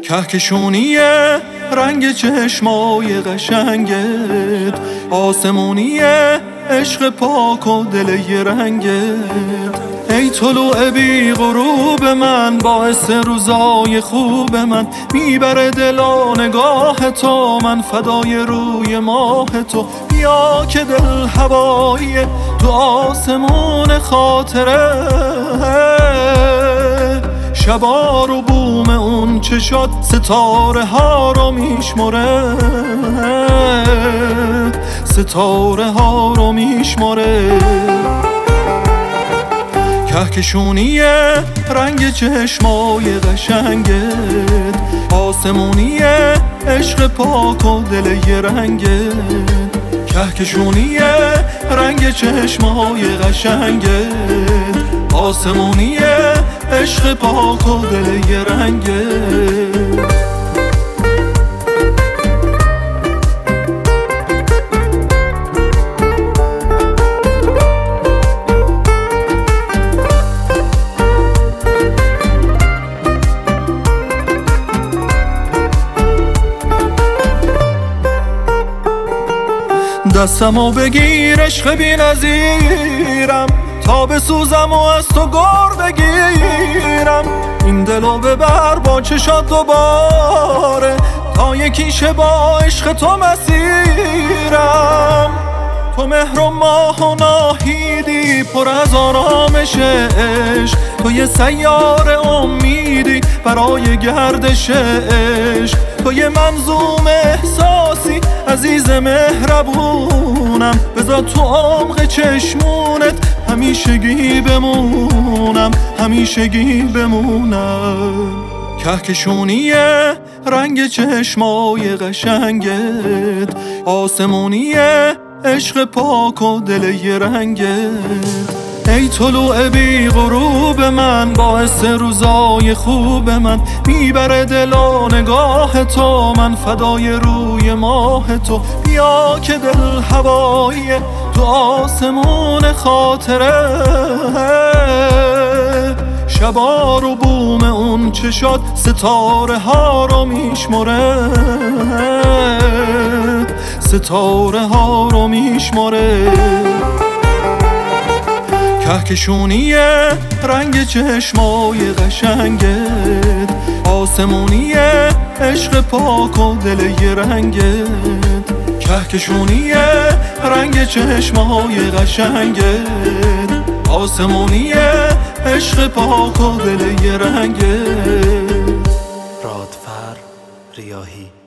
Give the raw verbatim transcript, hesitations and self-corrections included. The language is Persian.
کهکشونیه رنگ چشمای قشنگت، آسمونیه عشق پاک و دل یه رنگت. ای طلوع بی غروب من، باعث روزای خوب من، میبره دلا نگاه تو، من فدای روی ماه تو. بیا که دل هواییه تو آسمون خاطره، شبا رو بوم اون چشات ستاره ها رو میشمره، ستاره ها رو میشمره. کهکشونیه رنگ چشمای قشنگت، آسمونیه عشق پاک و دل یه رنگت. کهکشونیه رنگ چشمای قشنگت، آسمونیه عشق پاک و دل یه رنگت. دستمو بگیر عشق بی نظیرم، تا بسوزم و از تو گر بگیرم. این دلو ببر با چشات دوباره، تا یکیشه با عشق تو مسیرم. تو مهر و ماه و ناهیدی، پر از آرامش عشق. تو یه سیاره امیدی برای گردش عشق. تو یه منظوم احساسی عزیز مهربونم، بذار تو عمق چشمونت همیشگی بمونم، همیشگی بمونم. کهکشونیه رنگ چشمای قشنگت، آسمونیه عشق پاک و دل یه رنگت. ای طلوع بی غروب من، باعث روزای خوب من، میبره دلا نگاه تو، من فدای روی ماه تو. بیا که دل هواییه تو آسمون خاطره، شبا رو بوم اون چشات ستاره ها رو میشمره، ستاره ها رو میشمره. کهکشونیه رنگ چشمای قشنگت، آسمونیه عشق پاک و دل یه رنگت. کهکشونیه رنگ چشمای قشنگت، آسمونیه عشق پاک و دل یه رنگت. رادفر ریاحی.